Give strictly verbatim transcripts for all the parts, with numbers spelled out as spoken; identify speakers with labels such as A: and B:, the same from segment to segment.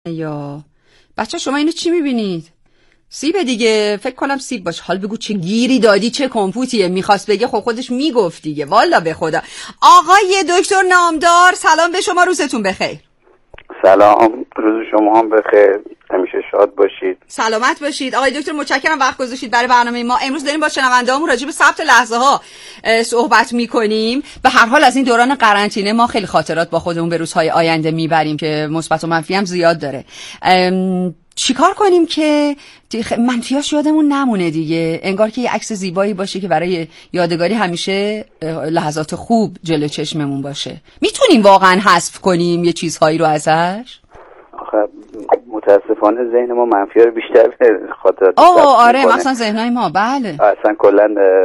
A: یا بچه شما اینو چی میبینید؟ سیب دیگه، فکر کنم سیب باشه. حال بگو چه گیری دادی، چه کمپوتیه. میخواست بگه خب خودش میگفت دیگه. والا به خدا. آقای دکتر نامدار سلام به شما، روزتون بخیر.
B: سلام، روز شما هم بخیر، همیشه شاد باشید.
A: سلامت باشید آقای دکتر، متشکرم وقت گذاشتید برای برنامه ما. امروز داریم با شنونده‌هامون راجع به ثبت لحظه ها صحبت میکنیم. به هر حال از این دوران قرنطینه ما خیلی خاطرات با خودمون به روزهای آینده میبریم که مثبت و منفی هم زیاد داره. چیکار کنیم که منفیاش یادمون نمونه دیگه؟ انگار که یه عکس زیبایی باشه که برای یادگاری همیشه لحظات خوب جلو چشممون باشه. میتونیم واقعا حذف کنیم یه چیزهایی رو ازش؟
B: آخه متاسفانه ذهن ما منفی‌ها رو بیشتر به خاطر
A: آه آره مثلا ذهنای ما بله
B: اصلا کلا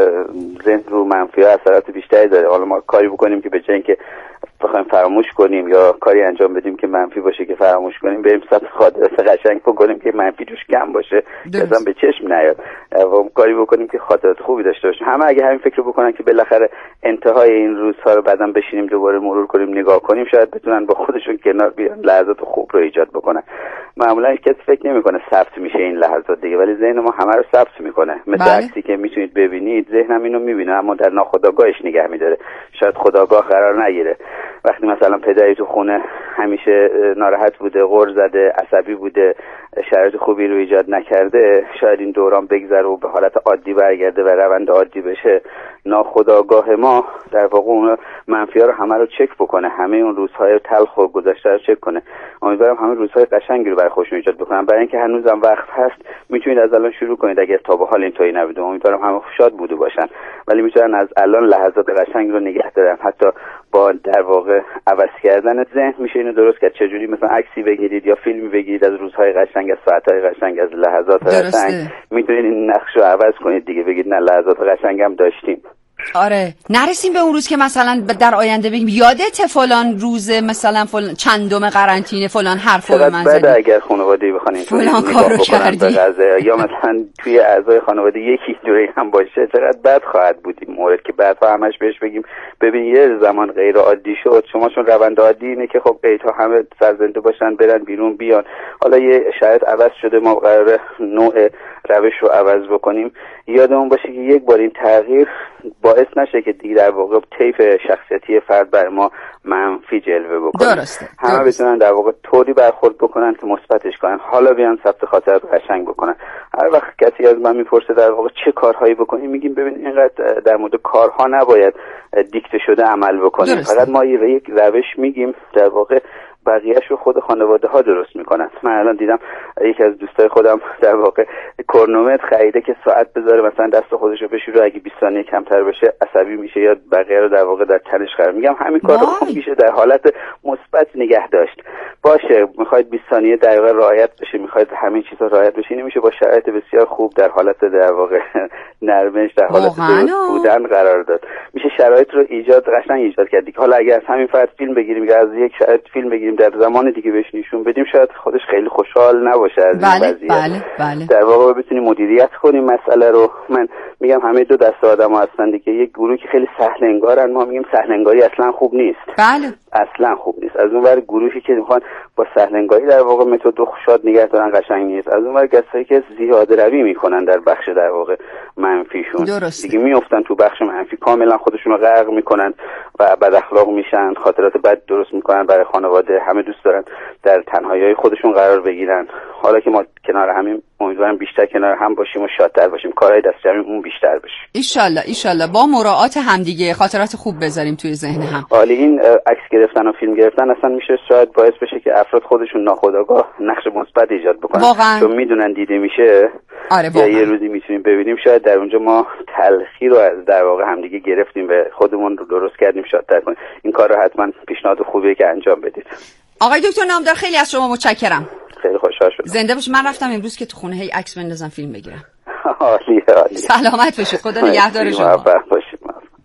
B: ذهن رو منفی‌ها اثرات بیشتری داره. حالا ما کاری بکنیم که به جای اینکه بخوایم فراموش کنیم یا کاری انجام بدیم که منفی باشه که فراموش کنیم، بریم سمت خاطرات قشنگ بکنیم که منفی توش کم باشه، اصلا به چشم نیاد، و کاری بکنیم که خاطرات خوبی داشته باشیم. همه اگه همین فکر رو بکنن که بالاخره انتهای این روزها رو بعداً بشینیم دوباره مرور کنیم نگاه کنیم، شاید بتونن با خودشون کنار بیان لحظات خوب رو ایجاد بکنن. معمولا هیچ کسی فکر نمی‌کنه ثبت میشه این لحظات دیگه، ولی ذهن ما همه رو ثبت میکنه. مثل عکسی که میتونید ببینید، ذهنم اینو میبینه اما در ناخودآگاهش نگه می‌داره، شاید خودآگاه قرار نگیره. وقتی مثلا پدری تو خونه همیشه ناراحت بوده، غر زده، عصبی بوده، شرایط خوبی رو ایجاد نکرده، شاید این دوران بگذره و به حالت عادی برگرده و روند عادی بشه. ناخودآگاه ما در واقع اون منفی‌ها رو همه رو چک بکنه، همه اون روزهای تلخ و گذشته رو چک کنه. امیدوارم همه روزهای قشنگی رو برای خودشون ایجاد بکنن. برای اینکه هنوزم وقت هست میتونید از الان شروع کنید اگر تا به حال اینطوری نبوده. امیدوارم همه شاد بوده باشن، ولی میتونن از الان لحظات قشنگ رو نگه دارن. حتی با در واقع عوض کردن ذهن میشه اینو درست کرد. چجوری؟ مثلا عکسی بگیرید یا فیلمی بگیرید از روزهای قشنگ، از ساعتهای قشنگ، از لحظات قشنگ، میتونید این نقش رو عوض کنید دیگه، بگید نه لحظات قشنگ هم داشتیم.
A: آره نرسیم به اون روز که مثلا در آینده بگیم یادت فلان روز مثلا فلان چندم قرنطینه فلان حرفو به من زدی.
B: بعد اگر خانواده‌ای بخوان
A: فلان کارو کردی
B: یا مثلا توی اعضای خانواده یکی دوره هم باشه، چقدر بد خواهد بود این مورد که بعدها همش بهش بگیم ببین یه زمان غیر عادی شد، شما چون روند عادی اینه که خب قیدها همه سرزنده باشن، برن بیرون بیان، حالا یه شرایط عوض شده، ما قراره نوع روش رو عوض بکنیم. یادمون باشه که یک بار این تغییر باعث نشه که دیگه در واقع طیف شخصیتی فرد بر ما منفی جلوه بکنه.
A: درسته.
B: همه بتونن در واقع طوری برخورد بکنن که مثبتش کنن، حالا بیان ثبت خاطرات قشنگ بکنن. هر وقت کسی از من میپرسه در واقع چه کارهایی بکنیم، میگیم ببین اینقدر در مورد کارها نباید دیکته شده عمل بکنیم. درسته. فقط ما یک روش میگیم، در واقع بقیه‌اش رو خود خانواده ها درست میکنن. من الان دیدم یکی از دوستای خودم در واقع کرونومتر خریده که ساعت بذاره مثلا دست خودش رو بشوره، اگه بیست ثانیه کمتر بشه عصبی میشه یا بقیه رو در واقع در تنش قرار. میگم همین کار رو میشه در حالت مثبت نگه داشت. باشه میخواید بیست ثانیه دقیقه رعایت بشه، میخواید همین چیزا رعایت بشه، نمیشه با شرایط بسیار خوب در حالت در واقع نرمش، در حالت درست بودن قرار داد. میشه شرایط رو ایجاد قشنگ ایجاد کرد. حالا اگه از همین فرض فیلم بگیریم، اگه از یک شرایط فیلم بگیریم در زمان دیگه بهش نشون بدیم، شاید خودش خیلی خوشحال نباشه از این
A: بله،
B: قضیه.
A: بله، بله.
B: در واقع بتونیم مدیریت کنیم مسئله رو. من میگم همه دو دسته آدم‌ها هستن دیگه. یک گروهی که خیلی سهل انگارن، ما میگیم سهل انگاری اصلا خوب نیست.
A: بله.
B: اصلا خوب نیست. از اون ور گروهی که میخوان با سهل انگاری در واقع متد رو شاد نگه دارن قشنگ نیست. از اون ور کسایی که زیاده روی میکنن در بخش در واقع منفیشون،
A: درسته.
B: دیگه میافتن تو بخش منفی، کاملا خودشون رو غرق میکنن و بد اخلاق میشن، خاطرات بد درست میکنن برای خانواده. همه دوست دارن در تنهایی خودشون قرار بگیرن. حالا که ما کنار همیم، امیدوارم بیشتر کنار هم باشیم و شادتر باشیم، کارهای دست جمعیمون بیشتر بشه.
A: ان شاءالله ان شاءالله با مراعات همدیگه خاطرات خوب بذاریم توی ذهن هم.
B: حالا این عکس گرفتن و فیلم گرفتن اصلا میشه شاید باعث بشه که افراد خودشون ناخودآگاه نقش مثبت ایجاد بکنن،
A: واقعا.
B: چون میدونن دیده میشه.
A: آره
B: یا یه روزی میتونیم ببینیم شاید در اونجا ما تلخی رو از در واقع همدیگه گرفتیم و خودمون رو درست کردیم شادتر کنیم. این کار رو حتما پیشنهاد خوبیه که انجام بدید.
A: آقای دکتر نامدار خیلی از شما متشکرم.
B: خیلی خوشحال شدم.
A: زنده باشید. من رفتم امروز که تو خونه هی عکس بندازم فیلم بگیرم.
B: عالی عالی.
A: سلامت باشید. خدا نگهدار شما.
B: موفق باشید.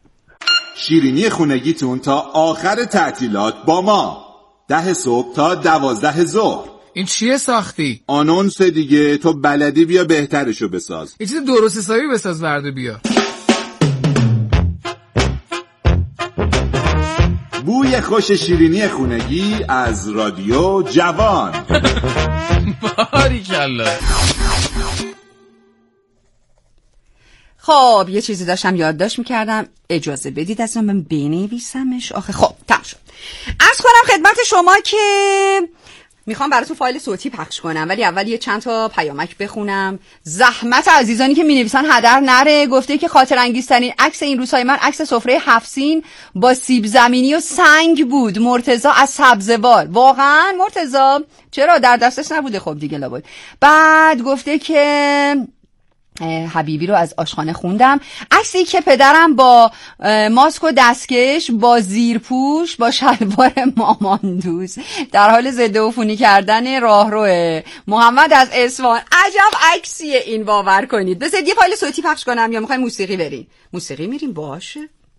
C: شیرینی خونگیتون تا آخر تعطیلات با ما. ده صبح تا دوازده ظهر.
D: این چیه ساختی؟
C: آنونس دیگه، تو بلدی بیا بهترشو بساز.
D: یه چیز درست حسابی بساز ورده بیا.
C: بوی خوش شیرینی خونگی از رادیو جوان.
D: باریکلا.
A: خب یه چیزی داشتم یادداشت میکردم، اجازه بدید از من بنویسمش. آخه خب تمام شد. عرض کنم خدمت شما که میخوام براتون فایل صوتی پخش کنم، ولی اول یه چند تا پیامک بخونم. زحمت عزیزانی که مینویسن هدر نره. گفته که خاطر انگیزترین عکس این روزهای من عکس سفره هفت سین با سیب زمینی و سنگ بود. مرتضی از سبزوار. واقعا مرتضی چرا در دستش نبوده؟ خب دیگه لابد. بعد گفته که حبیبی رو از آشخانه خوندم. عکسی که پدرم با ماسک و دستکش با زیرپوش با شلوار ماماندوز در حال ضد عفونی کردن راهروه. محمد از اصفهان. عجب عکسیه این، باور کنید. بذارید یه فایل صوتی پخش کنم یا میخوایم موسیقی بریم؟ موسیقی میریم. باشه.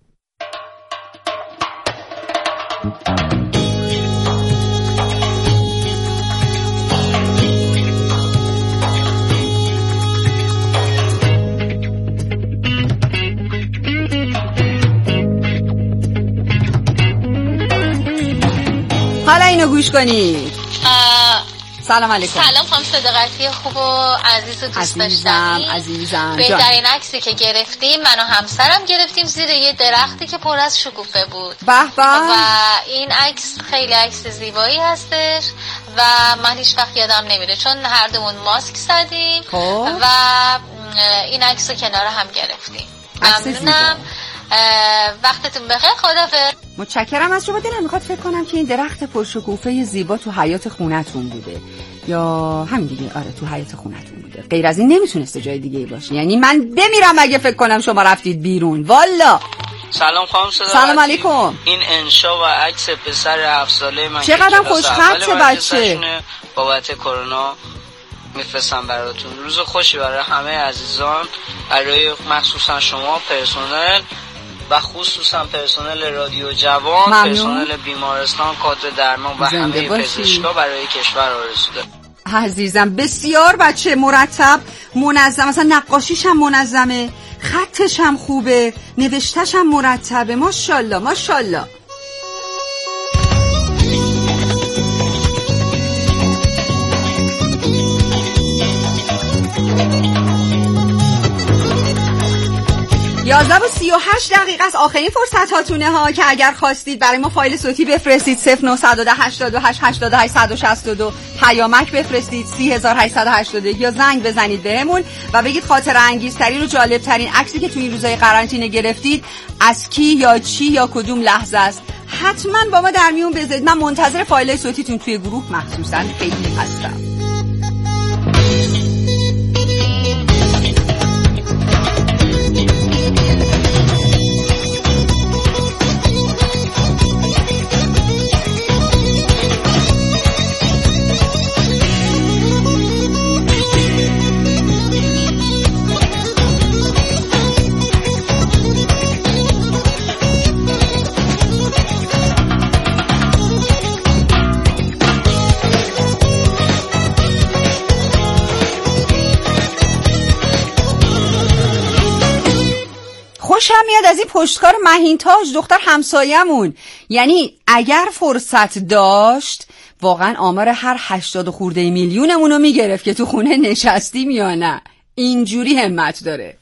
A: حالا اینو گوش کنید. سلام علیکم.
E: سلام خانم صداقتی خوب و عزیز و دوست داشتنی.
A: عزیزم
E: بهترین عکسی که گرفتیم من و همسرم گرفتیم زیر یه درختی که پر از شکوفه بود.
A: به به.
E: و این عکس خیلی عکس زیبایی هستش و من هیچ وقت یادم نمیره چون هر دومون ماسک زدیم و این عکس رو کنار هم گرفتیم. ممنونم. وقتتون بخیر. خدافظ.
A: متشکرم از شما. دلم میخواد فکر کنم که این درخت پرشکوفه زیبا تو حیاط خونتون بوده یا همین دیگه. آره تو حیاط خونتون بوده. غیر از این نمیتونسته جای دیگه باشه. یعنی من بمیرم اگه فکر کنم شما رفتید بیرون. والا.
F: سلام خانم صداقتی.
A: سلام علیکم.
F: این انشا و عکس پسر هفت ساله من
A: چقدر خوشخط بچه.
F: بابت کرونا میفرستم براتون. روز خوشی برای همه عزیزان، برای مخصوصا شما پرسنل و خصوصا پرسنل رادیو جوان، ممنون. پرسنل بیمارستان، کادر درمان و همه پزشکا برای کشور آرزو دارم.
A: عزیزم بسیار بچه مرتب منظم، مثلا نقاشیش هم منظمه، خطش هم خوبه، نوشتش هم مرتبه. ماشاءالله ماشاءالله. یازده و سی و هشت دقیقه است. آخرین فرصت هاتونه ها که اگر خواستید برای ما فایل صوتی بفرستید صفر نه یک صفر هشتاد و هشت هشتاد و هشت صد و شصت و دو، پیامک بفرستید سی هزار و هشتصد و هشتاد و یک یا زنگ بزنید بهمون و بگید خاطر انگیزترین و جالبترین عکسی که توی این روزهای قرنطینه گرفتید از کی یا چی یا کدوم لحظه است. حتما با ما در میون بذارید. من منتظر فایل صوتیتون توی گروه مخصوصا خیلی هستم. خوشم میاد از این پشتکار مهینتاژ دختر همسایمون. یعنی اگر فرصت داشت واقعا آمار هر هشتاد خورده میلیونمونو میگرفت که تو خونه نشستیم یا نه. اینجوری همت داره.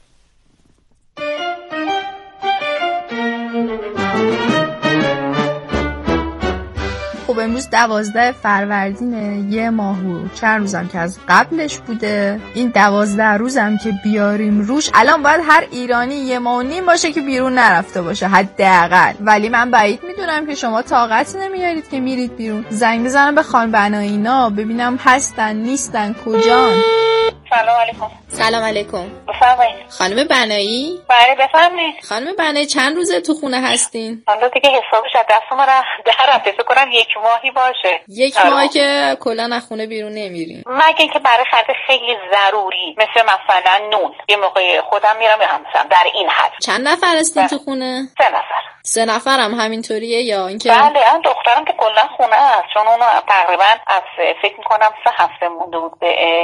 G: خب امروز دوازده فروردینه، یه ماه و چند روزم که از قبلش بوده. این دوازده روزم که بیاریم روش الان باید هر ایرانی یه ماه و نیم باشه که بیرون نرفته باشه حداقل. ولی من بعید میدونم که شما طاقت نمیارید که میرید بیرون. زنگ بزنم به خانم بنایینا ببینم هستن نیستن کجان.
H: سلام علیکم.
G: سلام علیکم.
H: بفرمایید.
G: خانم بنایی؟
H: بله بفرمایید.
G: خانم بنایی چند روزه تو خونه هستین؟
H: حالا دیگه حسابش از دست ما در رفته، فکر کنم یک ماهی باشه.
G: یک ماهی که کلا از خونه بیرون نمیرین؟
H: مگه اینکه برای خرج خیلی ضروری مثل مثلا نون، یه موقع خودم میرم یا همسرم، در این حد.
G: چند نفر هستین تو خونه؟
H: سه نفر.
G: سه نفرم همینطوریه یا اینکه؟
H: بله من دخترم که کلا خونه است، چون اونو تقریبا از فکر میکنم سه هفته مونده بود به عید.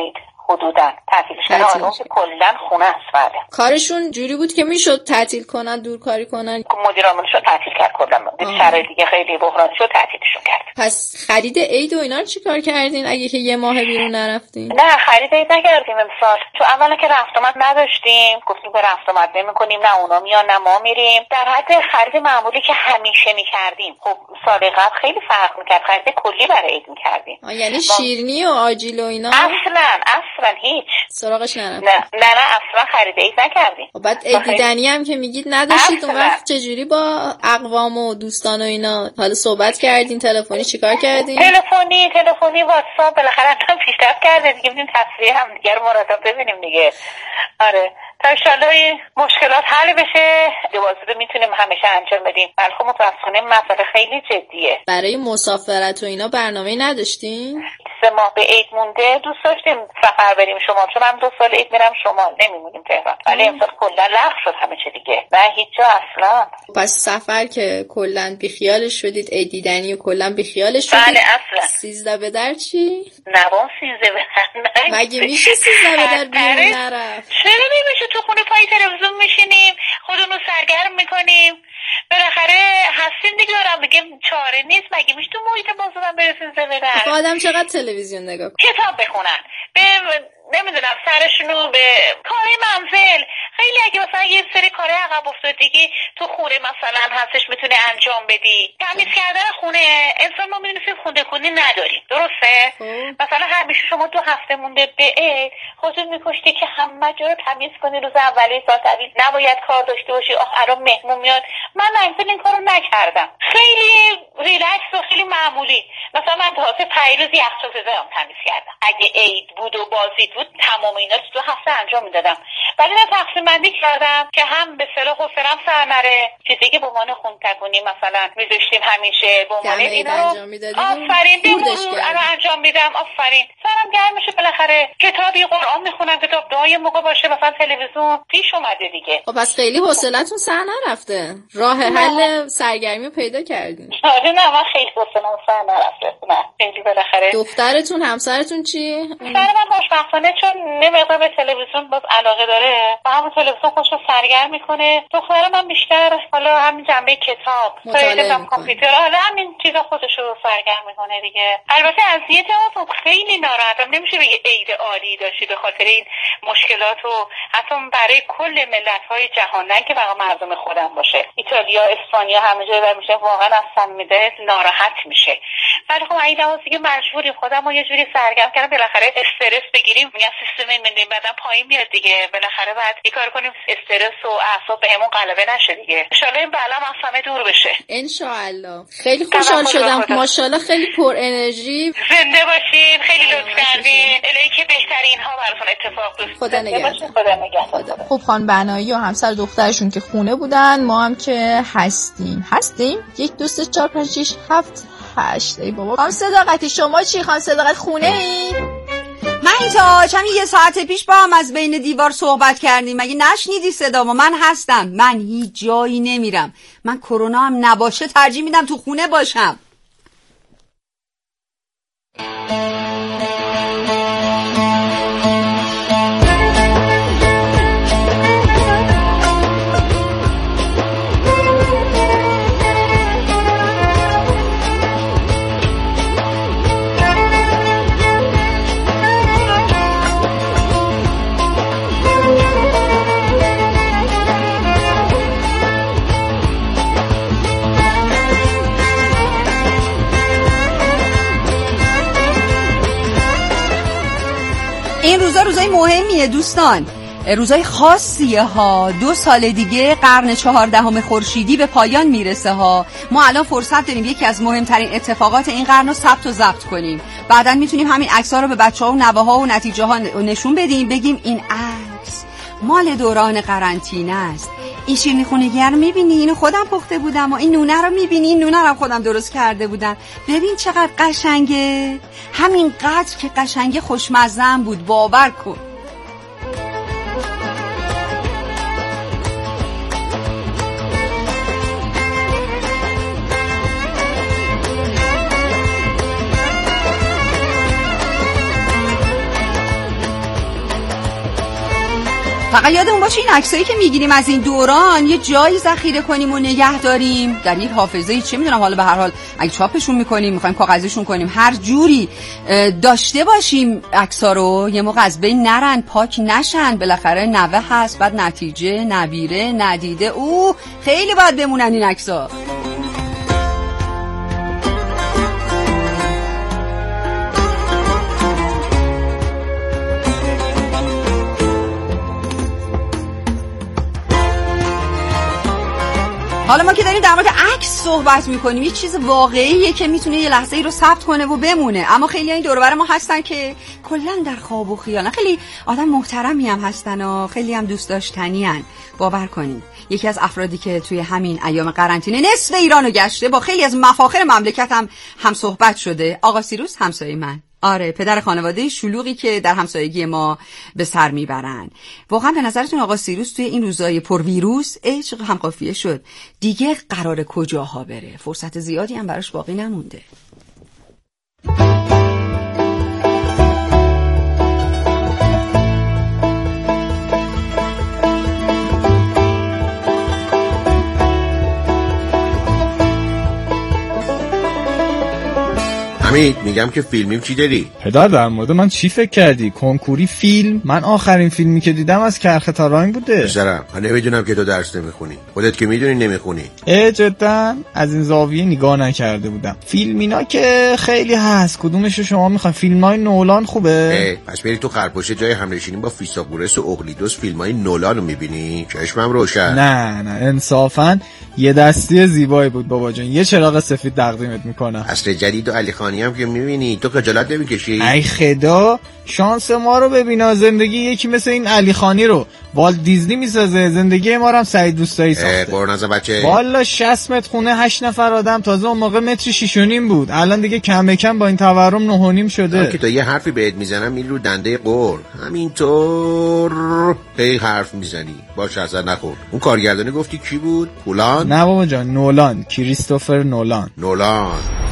H: حدوداً تعطیل شدن آدم که کلا خونه است. بله
G: کارشون جوری بود که میشد تعطیل کنن، دورکاری کنن.
H: مدیر عاملشون تعطیل کرد کلا، شرایط دیگه خیلی بحرانی شد تعطیلشون کرد.
G: پس خرید عید و اینا رو چیکار کردین اگه که یه ماه بیرون نرفتین؟
H: نه خرید عید نکردیم امسال، تو اولا که رفت آمد نداشتیم، گفتیم که رفت آمد نمی‌کنیم، نه اونا میان نه ما میریم. در حد خرید معمولی که همیشه می‌کردیم. خب سال قبل خیلی فرق می‌کرد، خرید کلی برای عید می‌کردیم.
G: یعنی شیرینی و آجیل و اینا
H: اصلا اصلا هیچ
G: سراغش نرفت.
H: نه نه نه اصلا خرید عید نکردیم.
G: و بعد عید دیدنی هم که میگید نداشتید، اون وقت چجوری با اقوام و دوستان و اینا حالا صحبت کردین؟ تلفنی چیکار کردین؟
H: تلفنی تلفنی واتساپ بالاخره هم پیشرفت کرده دیگه، ببینیم تصویر هم دیگه رو مرتب ببینیم دیگه. آره تا ان شاءالله این مشکلات حل بشه دوازده میتونیم همیشه انجام بدیم. ولی خب متاسفانه مسئله خیلی جدیه.
G: برای مسافرت و اینا برنامه‌ای نداشتین؟
H: سه ماه به عید مونده دوست داشتیم سفر بریم شمال، چون من دو سال عید میرم شمال نمیمونیم تهران، ولی امسال کلا لغو شد همه چی دیگه، نه هیچ جا اصلا.
G: پس سفر که کلا بیخیالش شدید، عید دیدنی و کلا بیخیالش شدید.
H: بله اصلا.
G: سیزده به در چی؟
H: نه با سیزده به در
G: مگه میشه سیزده به در بیرون نرفت؟
H: چرا نمیشه؟ تو خونه پای تلویزیون میشینیم، خودمون رو سرگرم میکنیم، بالاخره هستیم دیگه، دارم بگم چاره نیست. مگه میشه تو محیط بازدم برسیم سیزده به در؟
G: آدم چقدر تلویزیون نگاه کنه،
H: کتاب بخونن، به نمیدونم سرشونو به کار منزل. خیلی اگه مثلا یه سری کار عقب افتادگی تو خونه مثلا هستش میتونه انجام بدی. تمیز کردن خونه، انسان ما میدونیم خونه کنی نداریم، درسته؟ خب. مثلا همیشه شما دو هفته مونده به عید خودت میکشتی که همه جا رو تمیز کنی روز اولی سال تعطیل، نباید کار داشته باشی. آخ الان مهمون میاد. من منزل این کارو نکردم، خیلی ریلکس و خیلی معمولی. مثلا من تازه پیروز یخچال زدم تمیز کردم. اگه عید بود و بازی بود تمام اینا رو تو هفته انجام میدادم، ولی من تقسیم بندی کردم که هم به اصطلاح حوصله‌ام سر نره. چیزی که به عنوان خونتگونی مثلا میذاشتیم همیشه به عنوان اینا رو آفرین بمون الان انجام میدم. آفرین سرم گرم میشه. بالاخره کتابی قرآن میخونم، کتاب دعای موقع باشه، مثلا تلویزیون پیش اومده دیگه.
G: خب پس خیلی حوصله‌تون سر نرفته، راه حل سرگرمی رو پیدا کردین.
H: آره نه من خیلی حوصله‌ام سر نرفته. نه خیلی بالاخره.
G: دخترتون همسرتون چی؟
H: سر من خوشبختانه چون نمی‌دونم به تلویزیون باز علاقه داره و همون تلویزیون خودش رو سرگرم میکنه. دختر من بیشتر حالا همین جنبه کتاب،
G: مطالعه
H: کامپیوتر، حالا همین چیزا خودش رو سرگرم میکنه دیگه. البته اذیت ما خیلی ناراحتم، نمیشه بگه عید عالی داشتی به خاطر این مشکلات و حتی برای کل ملت‌های جهان، نه که فقط مردم خودم باشه. ایتالیا، اسپانیا همه جا میشه واقعا از صمیمیت ناراحت میشه. ولی خب این لحاظ دیگه مجبوریم خودمو یه جوری سرگرم کردم، بالاخره استرس بگیریم. میگم سیستم ایمنی بدن پایین میاد دیگه، بالاخره باید یه کار کنیم استرس و اعصاب بهمون غلبه نشه دیگه. ان شاءالله این بلا از همه دور بشه.
G: ان شاءالله. خیلی خوشحال شدم، ماشاءالله خیلی پر انرژی.
H: زنده باشین، خیلی لطف کردین. الهی که بهترین ها براتون اتفاق بیفته.
G: خدا نگهدار.
H: خدا نگهدار.
G: خب خان بنایی و همسر دخترشون که خونه بودن، ما هم که هستیم هستیم یک دو سه چهار پنج شش هفت هشت. ای بابا خانم صداقتی شما چی؟ خانم صداقت خونه ای؟
A: من اینجا چند یه ساعت پیش با هم از بین دیوار صحبت کردیم، مگه نشنیدی صدامو؟ من هستم، من هیچ جایی نمیرم. من کرونا هم نباشه ترجیح میدم تو خونه باشم. این روزا روزای مهمیه دوستان، روزای خاصیه ها. دو سال دیگه قرن چهاردهم خورشیدی به پایان میرسه ها. ما الان فرصت داریم یکی از مهمترین اتفاقات این قرن رو ثبت و ضبط کنیم. بعداً میتونیم همین عکس‌ها رو به بچه‌ها و نوه‌ها و نتیجه‌ها نشون بدیم، بگیم این عکس مال دوران قرنطینه است. این شیرینی خونگی رو میبینی؟ اینو خودم پخته بودم. و این نونه رو میبینی؟ این نونه رو خودم درست کرده بودم. ببین چقدر قشنگه. همین قدر که قشنگه خوشمزه بود، باور کن. فقط یادمون باشه این عکسایی که میگیریم از این دوران یه جایی ذخیره کنیم و نگه داریم در یک حافظه، چه میدونم حالا به هر حال اگه چاپشون میکنیم میخوایم کاغذیشون کنیم هر جوری داشته باشیم عکس‌ها رو، یه موقع از بین نرن، پاک نشن، بالاخره نوه هست، بعد نتیجه نبیره ندیده او خیلی باید بمونن این عکس‌ها. حالا ما که داریم در مورد عکس صحبت میکنیم، یه چیز واقعیه که میتونه یه لحظه ای رو ثبت کنه و بمونه، اما خیلی این دور و بر ما هستن که کلا در خواب و خیال، خیلی آدم محترمی هم هستن و خیلی هم دوست داشتنی ان. باور کنید یکی از افرادی که توی همین ایام قرنطینه نصف ایرانو گشته، با خیلی از مفاخر مملکت هم هم صحبت شده، آقا سیروس همسایه من. آره، پدر خانواده شلوغی که در همسایگی ما به سر میبرن. واقعا به نظرتون آقا سیروس توی این روزای پر ویروس عشق هم قافیه شد، دیگه قراره کجاها بره؟ فرصت زیادی هم براش باقی نمونده.
I: حمید میگم که فیلمیم چی داری؟
J: پدر در مورد من چی فکر کردی؟ کنکوری فیلم؟ من آخرین فیلمی که دیدم از کرخ تاراین بوده.
I: پسرم من نمیدونم که تو درس نمیخونی، خودت که میدونی نمیخونی.
J: اه جدا از این زاویه نگاه نکرده بودم. فیلم اینا که خیلی هست، کدومشو شما میخواین؟ فیلمای نولان خوبه؟
I: پس بری تو خرپوشه جای همنشینی با فیثاغورس و اقلیدس فیلمای نولانو میبینی؟ چشمم روشن.
J: نه نه انصافا یه دستی زیبایی بود بابا جان، یه چراغ سفید تقدیمت میکنم.
I: عصر جدید و علی خانی هم که میبینی تو خجالت نمیکشی؟
J: ای خدا شانس ما رو ببینا، زندگی یکی مثل این علی خانی رو والت دیزنی میسازه، زندگی ما رو هم سعید دوستایی ساخته.
I: قرنازه بچه
J: والا شصت متر خونه هشت نفر آدم، تازه اون موقع متر شیش و نیم بود، الان دیگه کم کم با این تورم نه و نیم شده.
I: که تا یه حرفی بهت میزنم میری رو دنده قور، همینطور هی حرف میزنی. باشه اصلا نخور. اون کارگردانی گفتی کی بود؟ پولان؟
J: نه بابا جان نولان، کریستوفر نولان.
I: نولان.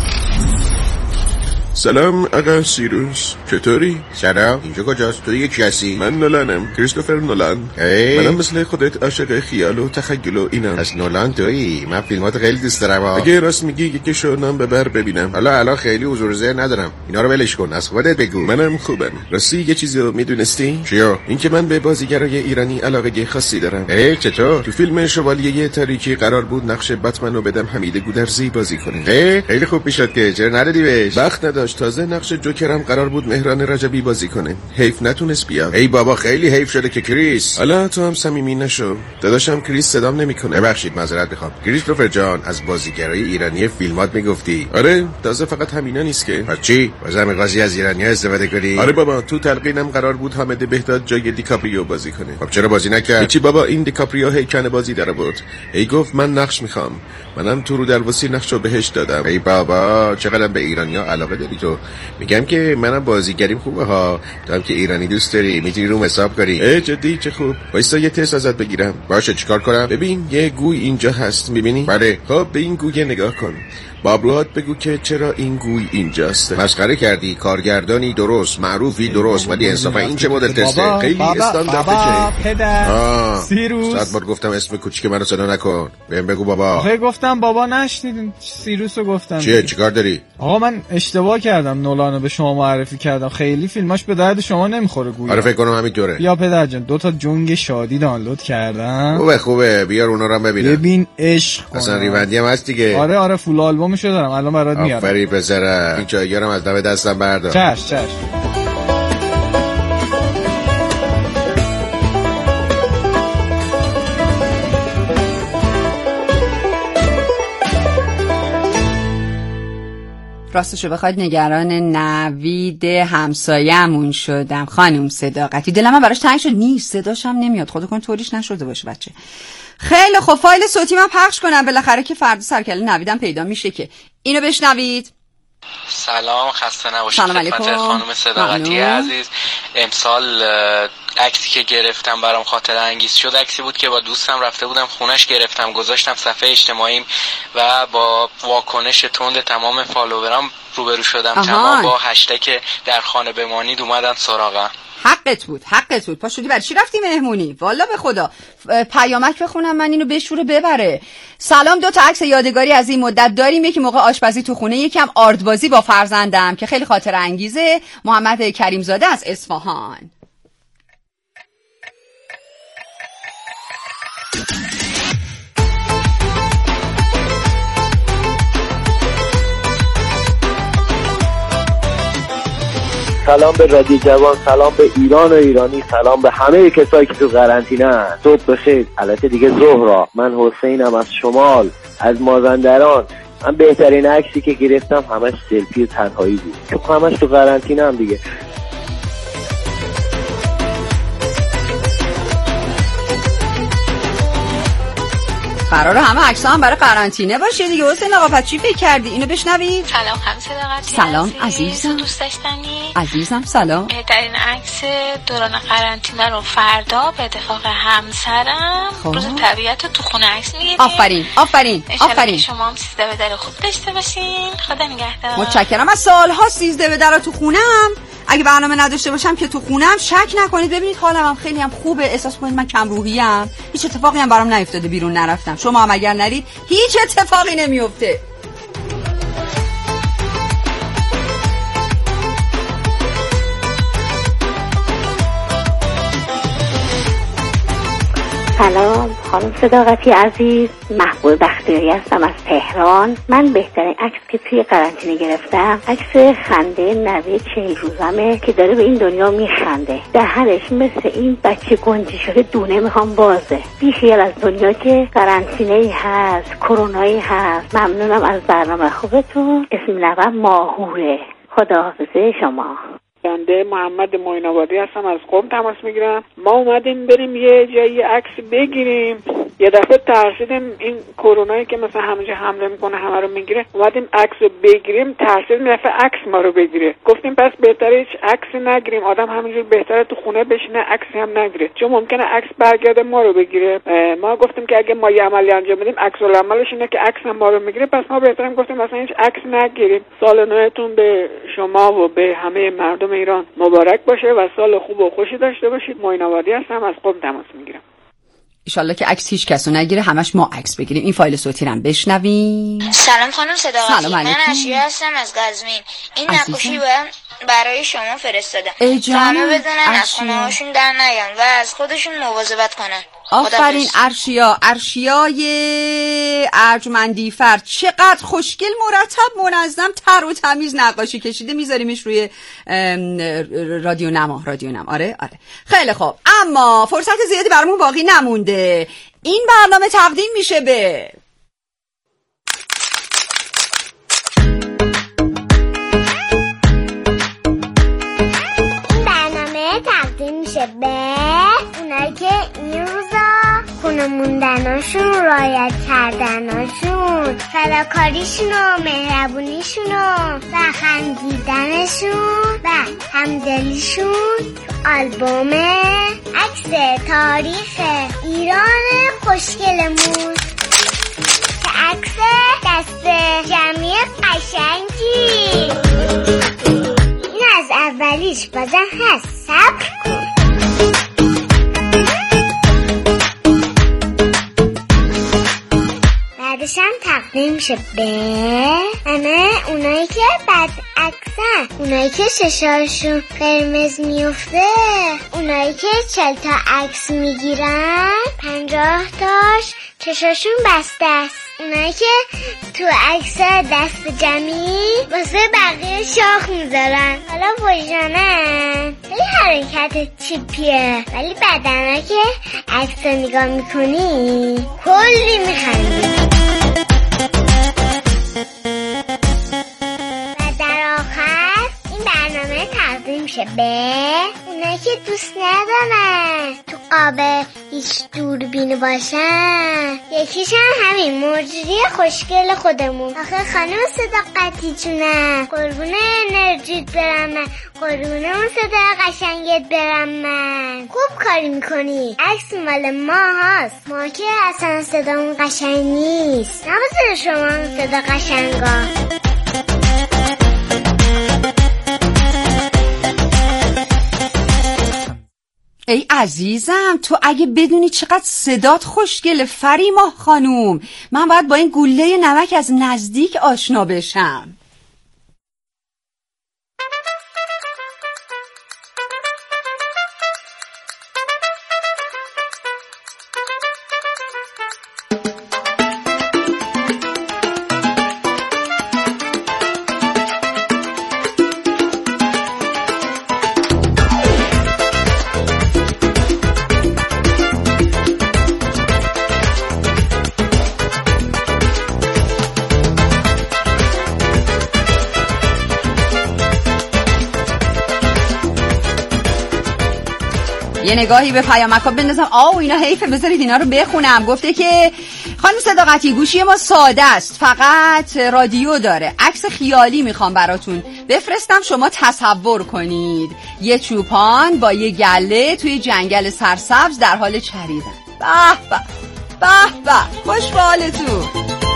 K: سلام آقا سیروس، چطوری؟
I: سلام، اینجا کجاست؟ تو دیگه کی هستی؟
K: من نولانم، کریستوفر نولان.
I: ای.
K: منم مثل خودت عاشق خیال و تخیل و اینم.
I: از نولان تویی؟ من فیلمات خیلی دوست دارم.
K: اگه راست میگی یکیشو نام ببر ببینم.
I: حالا الان خیلی حضور ذهن ندارم، اینا رو ولش کن، از خودت بگو.
K: منم خوبم. راستی یه چیزی رو میدونستی؟
I: چیو؟
K: اینکه من به بازیگرای ایرانی علاقه خاصی دارم.
I: ای چطور؟
K: تو فیلم شوالیه تاریکی قرار بود نقش بتمن رو بدم حمید گودرزی بازی کنه.
I: ای خیلی خوب میشد که چرا ندادی بهش؟
K: وقت نداشت. تازه نقش جوکرم قرار بود مهران رجبی بازی کنه، حیف نتونست بیاد.
I: ای بابا خیلی حیف شده که کریس.
K: حالا تو هم صمیمی نشو، داداشم کریس صدام نمیکنه.
I: ببخشید معذرت میخوام. کریستوفر جان از بازیگرای ایرانی فیلمات میگفتی؟
K: آره، تازه فقط همینا نیست که.
I: پس چی؟ بازم قاضی از ایرانی‌ها استفاده کنی؟
K: آره بابا، تو تلقینم قرار بود حامد بهداد جای دیکاپریو بازی کنه.
I: خب چرا بازی نکرد؟
K: چی بابا، این دیکاپریو هیکن بازی در آورد. ای گفت من نقش میخوام. منم تو رو درواسی نقشو بهش دادم.
I: ای بابا چقدر به ایرانی‌ها علاقه داری تو. میگم که منم بازیگریم خوبه ها، تو هم که ایرانی دوست داری میتونی روم حساب کنی.
K: ای جدی چه خوب. وایسا یه تست ازت بگیرم.
I: باشه چیکار کنم؟
K: ببین یه گوی اینجا هست، میبینی؟
I: بله.
K: خب به این گوی نگاه کن، با ابروهات بگو که چرا این گوی اینجاست.
I: مسخره کردی، کارگردانی درست، معروفی درست، ولی انصافا این چه مدل تسته؟
K: خیلی استاندارده که.
J: پدر سیروس.
I: صد بار گفتم اسم کوچیک منو صدا نکن. بهم بگو بابا.
J: آخه گفتم بابا نشنیدین، سیروسو گفتم.
I: چیه چیکار داری؟
J: آقا من اشتباه کردم، نولانو به شما معرفی کردم، خیلی فیلماش به درد شما نمیخوره گویا.
I: آره فکر کنم همینطوره.
J: یا پدر جان دو تا جنگ شادی دانلود کردم.
I: خوبه خوبه، بیار اونا رو هم ببینم.
J: ببین عشق کنم.
I: اصلا ریوندی هم هست دیگه.
J: آره آره فول آلبومشو دارم الان برات میارم.
I: آفرین پسرم، این چایگرم از دم دستم بردار.
J: چش چش.
A: راستشو بخواید نگران نوید همسایه‌مون شدم، خانم صداقتی. دلم براش تنگ شد، نیست صداش هم نمیاد، خدا کن طوریش نشده باشه بچه. خیلی خب فایل صوتی من پخش کنم بالاخره که فردا سرکله نویدم پیدا میشه که اینو بشنوید.
F: سلام، خسته نباشید.
A: سلام علیکم
F: خانم صداقتی عزیز. امسال عکسی که گرفتم برام خاطره انگیز شد، عکسی بود که با دوستم رفته بودم خونش، گرفتم گذاشتم صفحه اجتماعیم و با واکنش تند تمام فالوورام روبرو شدم.
A: آها.
F: تمام با هشتگ در خانه بمانید اومدن سراغم.
A: حقت بود حقت بود. پا شدی برای چی رفتی مهمونی؟ والا به خدا. پیامک بخونم من اینو بشوره ببره. سلام، دو تا عکس یادگاری از این مدت داریم، یکی موقع آشپزی تو خونه، یکم آردبازی با فرزندم که خیلی خاطره انگیزه. محمد کریمزاده از اصفهان.
L: سلام به رادیو جوان، سلام به ایران و ایرانی، سلام به همه کسایی که تو قرنطینه هستن. صبح بخیر. البته دیگه ظهرا. من حسینم از شمال، از مازندران. من بهترین عکسی که گرفتم همش سلفی تنهایی بود، چون همش تو قرنطینه هم دیگه.
A: قراره همه عکس‌ها هم برای قرنطینه باشه دیگه. حسین آقا پس چی فکر کردی؟ اینو بشنوید.
E: سلام خانم صداقتی.
A: سلام عزیزم.
E: دوست داشتنی
A: عزیزم سلام.
E: بهترین عکس دوران قرنطینه رو فردا به اتفاق همسرم روز طبیعت تو خونه عکس میگیریم.
A: آفرین آفرین آفرین.
E: شما هم سیزده به در خوب داشته باشین. خدا نگهدار.
A: متشکرم. از سال‌ها سیزده به در تو خونم. اگه برنامه نداشته باشم که تو خونم شک نکنید ببینید حالم هم خیلی هم خوبه. احساس کنید من کم روحیه‌ام. هیچ اتفاقی هم برام نیفتاده، بیرون نرفتم. شما هم اگر نرید هیچ اتفاقی نمیفته.
M: سلام خانم صداقتی عزیز، محبوب بختیاری هستم از تهران. من بهترین عکس که توی قرنطینه گرفتم عکس خنده نوه چهل روزمه که داره به این دنیا میخنده. دهنش مثل این بچه گنجی شده دونه میخوام بازه. بیخیال از دنیا که قرنطینه‌ای هست، کرونایی هست. ممنونم از برنامه خوبتون. اسم نوه ماهوره. خداحافظه شما.
N: بنده محمد معین‌آبادی هستم، از قم تماس میگیرم. ما اومدیم بریم یه جایی عکس بگیریم، یه دفعه ترسیدیم این کرونایی که مثلا همه جا حمله میکنه همه رو میگیره. اومدیم عکس رو بگیریم، ترسیدیم یه دفعه عکس ما رو بگیره. گفتیم پس بهتره هیچ عکسی نگیریم، آدم همینجور بهتره تو خونه بشینه عکسی هم نگیره، چون ممکنه عکس برگرده ما رو بگیره. ما گفتیم که اگه ما یه عملی انجام بدیم عکس العملش اینه که عکس ما رو میگیره، پس ما بهتره گفتیم مثلا هیچ عکس نگیریم. سال نوتون به شما و به همه مردم ایران مبارک باشه و سال خوب و خوشی داشته باشید. معین‌آبادی هستم، از قم تماس میگیرم.
A: ایشالله که عکس هیچ کسو نگیره، همش ما عکس بگیریم. این فایل صوتی رو هم بشنویم.
O: سلام خانم صداقتی،
A: من
O: اشیا هستم از قزوین. این نقاشی برای شما فرستادم.
A: همه
O: بدونن از خونه هاشون در نیان و از خودشون مواظبت کنن.
A: آفرین ارشیا، ارشیای ارجمندی فرد، چقدر خوشگل، مرتب، منظم، تر و تمیز نقاشی کشیده. میذاریمش روی رادیو نما. رادیو نما آره آره خیلی خوب. اما فرصت زیادی برامون باقی نمونده. این برنامه تقدیم میشه به
P: این برنامه تقدیم میشه به اونایی که این روزا خونه موندناشون، رعایت کردناشون، فداکاریشون و مهربونیشون و خندیدنشون و همدلیشون تو آلبوم عکس تاریخ ایران خوشگلمون که عکس دست جمعی قشنگی. این از اولیش بازم هست، صبر کن. بعدش هم تقدیم میشه به همه اونایی که بد عکسن، اونایی که چشاشون قرمز میفته، اونایی که چل تا عکس میگیرن پنجاه تاش چشاشون بسته است، اونایی که تو عکس دست جمعی واسه بقیه شاخ میذارن. حالا وجدانن خیلی حرکت چیپیه، ولی بعدنا که عکس رو نگاه میکنی کلی میخندی. و در آخر این برنامه تقدیم میشه به اونایی که دوست ندارن تو قاب هیچ دوربین باشن. یکیشم همین مجری خوشگل خودمون. آخه خانم صداقتی جونم، قربون انرژیت برم من، قربون اون صدا قشنگت برم من. خوب کاری میکنی، عکس مال ما هست، ما که اصلا صدامون قشنگ نیست، نباید شما صدا قشنگا.
A: ای عزیزم، تو اگه بدونی چقدر صدات خوشگله فریما خانوم، من باید با این گوله نمک از نزدیک آشنا بشم. یه نگاهی به پیامک‌ها بندازم. آو اینا حیفه، بذارید اینا رو بخونم. گفته که خانم صداقتی گوشی ما ساده است، فقط رادیو داره. عکس خیالی میخوام براتون بفرستم شما تصور کنید. یه چوپان با یه گله توی جنگل سرسبز در حال چریدن. به به به به، خوش به حالتون.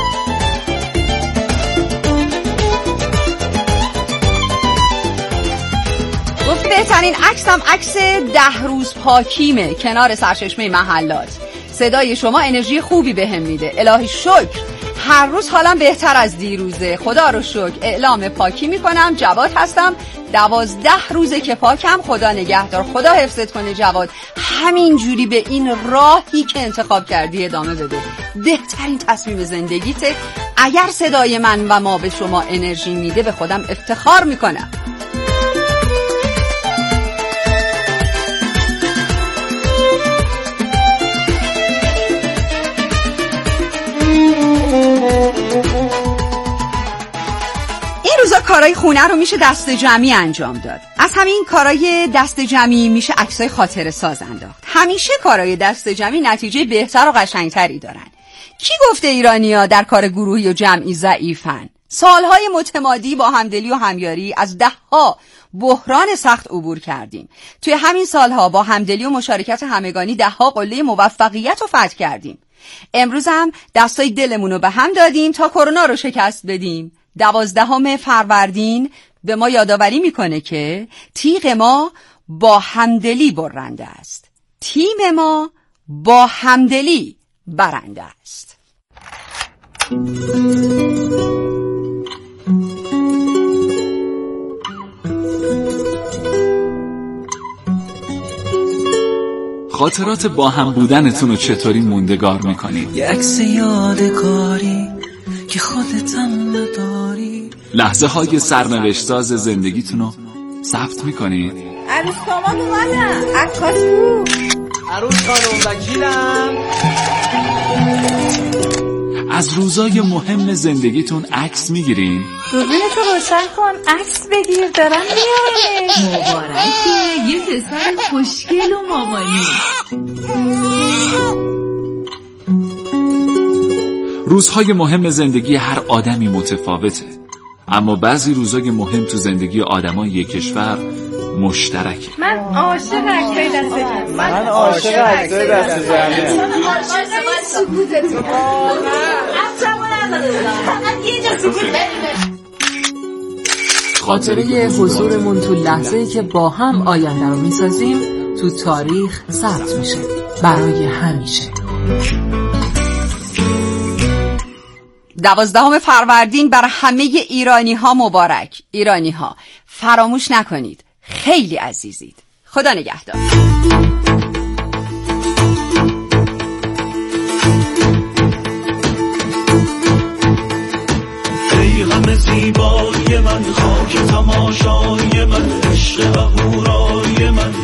A: گفت بهترین عکسم عکس ده روز پاکیمه کنار سرچشمه محلات. صدای شما انرژی خوبی بهم میده. الهی شکر، هر روز حالم بهتر از دیروزه. خدا رو شکر. اعلام پاکی میکنم. جواد هستم، دوازده روزه که پاکم. خدا نگهدار، خدا حفظت کنه جواد. همین جوری به این راهی که انتخاب کردی ادامه بده. بهترین تصمیم زندگیته. اگر صدای من و ما به شما انرژی میده به خودم افتخار میکنم. این روزا کارهای خونه رو میشه دست جمعی انجام داد. از همین کارهای دست جمعی میشه عکسای خاطره ساز انداخت. همیشه کارهای دست جمعی نتیجه بهتر و قشنگتری دارن. کی گفته ایرانی‌ها در کار گروهی و جمعی ضعیفن؟ سالهای متمادی با همدلی و همیاری از دهها بحران سخت عبور کردیم. توی همین سالها با همدلی و مشارکت همگانی دهها قله موفقیت رو فتح کردیم. امروز هم دستای دلمون رو به هم دادیم تا کرونا رو شکست بدیم. دوازدهم فروردین به ما یادآوری میکنه که تیغ ما با همدلی برنده است. تیم ما با همدلی برنده است.
Q: خاطرات با هم بودنتون رو چطوری موندگار میکنید؟
R: یه عکس یادگاری که خودتم نداری.
Q: لحظه های سرنوشت‌ساز زندگیتون رو ثبت میکنید؟
G: عروس داماد اومدن، عکاس بود.
R: عروس خانم وکیلم.
Q: از روزای مهم زندگیتون عکس میگیرین؟
G: دوربینتو روشن کن، عکس بگیر، دارم میارمش.
S: مبارکه، یه پسر خوشگل و مامانی.
Q: روزهای مهم زندگی هر آدمی متفاوته، اما بعضی روزهای مهم تو زندگی آدمای یک کشور مشترکه.
G: من عاشق عکسای دست جمعی.
J: من عاشق عکسای دست جمعی.
S: من عاشق سکوتتون. خاطره حضورمون تو لحظه‌ای که با هم آینده رو میسازیم تو تاریخ ثبت میشه برای همیشه.
A: دوازدهم فروردین بر همه ایرانی ها مبارک. ایرانی ها فراموش نکنید خیلی عزیزید. خدا نگهدار.
R: ای غم زیبای من، خاک تماشای من، عشق و هورای من،